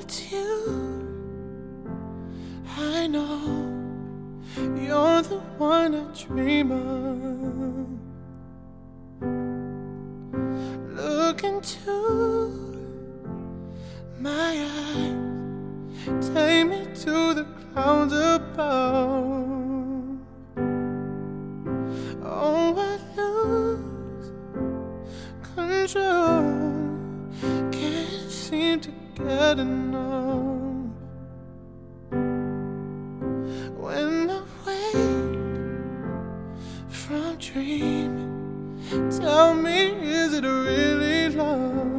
it's you. I know you're the one I dream of. Look into my eyes, take me to the clouds above. Oh, I lose control, can't seem to get enough. When I wake from dreaming, tell me, is it really love?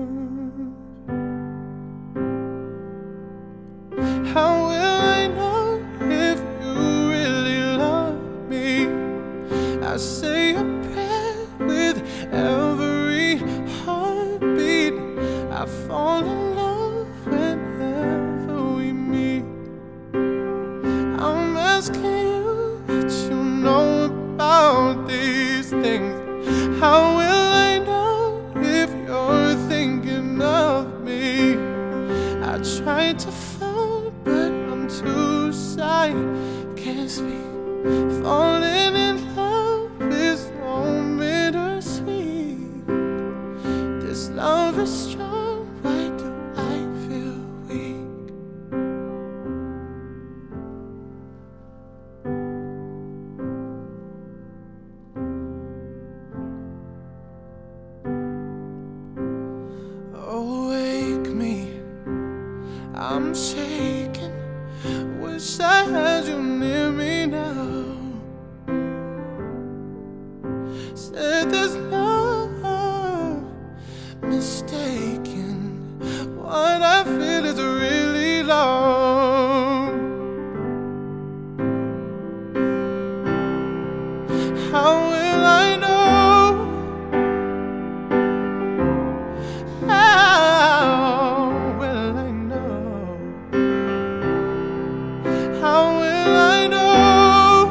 How will I know if you really love me? I say a prayer with every heartbeat. I fall in love whenever we meet. I'm asking you what you know about these things. How will I know if you're thinking of me? I tried to fall, but I'm too shy, can't speak. Falling in love is so bittersweet. This love is strong, why do I feel weak? Oh, wake me, I'm shaking. Wish I had you near me now. Said there's no mistaking, what I feel is really love. How will I know? How will I know? How will I know?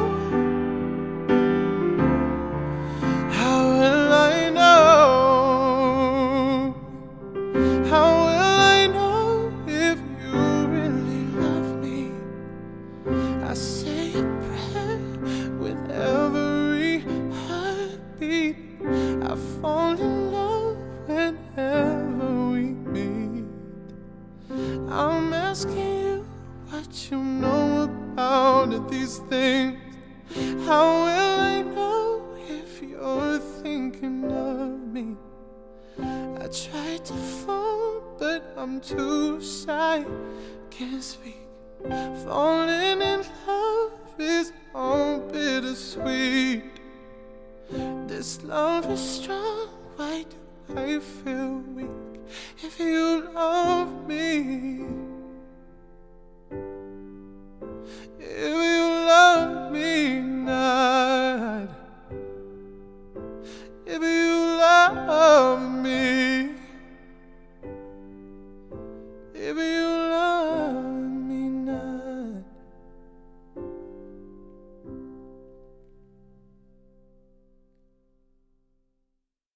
How will I know? How will I know if you really love me? I say a prayer with every heartbeat. I fall in love whenever we meet. I'm asking you what you know about these things. How will I know if you're thinking of me? I try to fall, but I'm too shy, can't speak. Falling in love is all bittersweet. This love is strong, why do I feel weak? If you